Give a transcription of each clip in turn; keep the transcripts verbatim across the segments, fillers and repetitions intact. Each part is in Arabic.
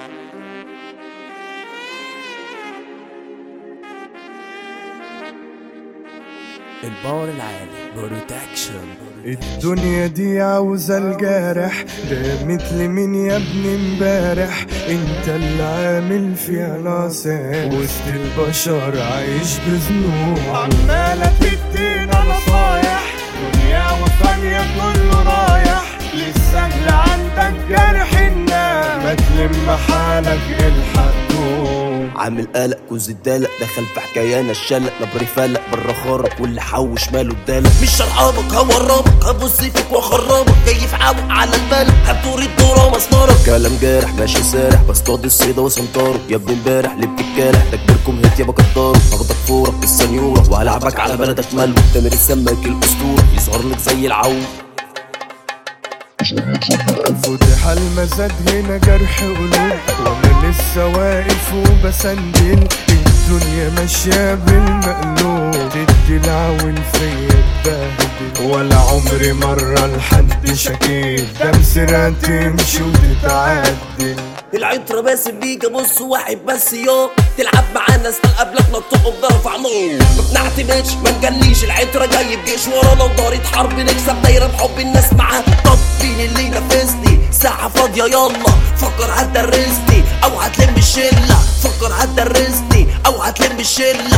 الباور العالي بروتكشن. الدنيا دي عاوزة الجارح، ده مثل مين يا ابني امبارح؟ انت اللي عامل فيها ناصح وسط البشر عايش بذنوب، عمالة تدينا نصايح دنيا وثانية كله رايح، لسه اللي عندك جارح الناس ما تلم حالك الحق عامل قلق كوز الدلق دخل في حكايانا الشلق نبري فلق برا خارق واللي حوش ماله الدلق مش شرحابك هورمك هبص فيك واخربك جاي في عوق على الملك هتدور الدورة مسمارك كلام جارح ماشي سارح بصطاد الصيدة وسمطارك يا ابن امبارح اللي بتتكالح ده كبيركم هيت يابا كتارك هاخدك فورك بالسنيورة وهلعبك على بلدك ملو تامر السماك الاسطورة يظهر لك زي العو فتح المزاد هنا جرح قلوب وانا لسه واقف وبسندل، الدنيا ماشيه بالمقلوب تدي العون فيا اتبهدل، ولا عمري مره لحد شكيت ده مسيرها تمشي وتتعدل. العطرة باسم بيك بص واحد بس يوم تلعب معانا اسأل قبلك نطقه بضرب عنوم ما بنعتمدش ما نجليش العطرة جاي بجيش ورانا ودارة حرب نكسب دايرة بحب الناس معاها. طب مين اللي ينافسني؟ ساعة فاضية يلا فكر هتدرسني او هتلم الشلة، فكر هتدرسني او هتلم الشلة.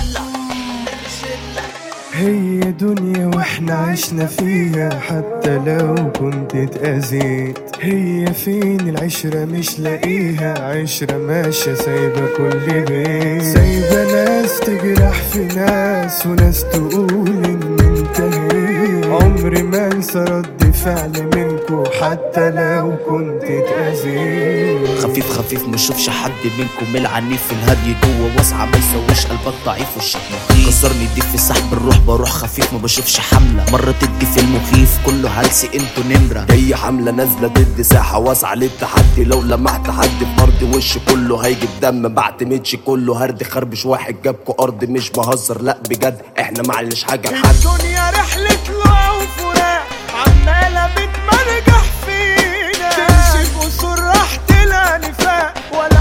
هي دنيا واحنا عشنا فيها حتى لو كنت اتأذيت، هي فين العشرة مش لاقيها؟ عشرة ماشية سايبة كل بيت، سايبة ناس تجرح في ناس وناس تقول ان انتهيت، عمري ما انسى رد فعل منكو حتى لو كنت اتأذيت. خفيف خفيف مشوفش حد منكم العنيف في الهدي جوه واسعة ما يسويش قلبك ضعيف وشك مخيف كسرني دي في سحب الروح بروح خفيف ما بشوفش حملة مرة تدي في المخيف كله هلسي انتو نمرة هي حملة نازلة ضد ساحة واسعة للتحدي لو لمحت حد في ارض وش كله هيجيب دم ما بعتمدش كله هرد خربش واحد جابكو ارض مش بهزر لا بجد احنا معلش حاجة لحد. الدنيا رحلة طلوع وفراق عمالة بتمرجح فينا تمشي بقصور راح تلاقي نفاق ولا